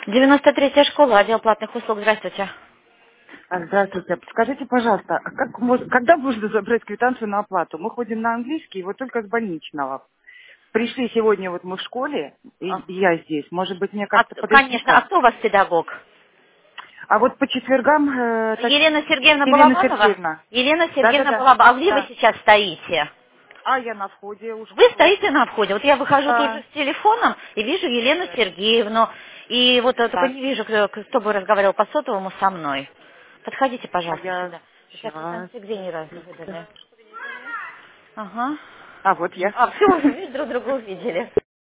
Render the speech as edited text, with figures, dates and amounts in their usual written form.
93-я школа, отдел платных услуг. Здравствуйте. Здравствуйте. Скажите, пожалуйста, а когда можно забрать квитанцию на оплату? Мы ходим на английский, вот только с больничного. Пришли сегодня, вот мы в школе, А, и я здесь. Может быть, мне как-то подойти конечно. А как? кто у вас педагог? А вот по четвергам Елена Сергеевна Елена Балабанова? Сергеевна. Елена Сергеевна Да-да-да. Балабанова. А где вы Да. сейчас стоите? А я на входе у Вы школы. стоите на входе. Вот я выхожу тут же Да. с телефоном и вижу Елену Да. Сергеевну. И вот только Так. не вижу, кто бы разговаривал по сотовому со мной. Подходите, А пожалуйста, я сюда. Сейчас сейчас. нигде не раз выдали. Ага. А вот я. А, все, мы друг друга увидели.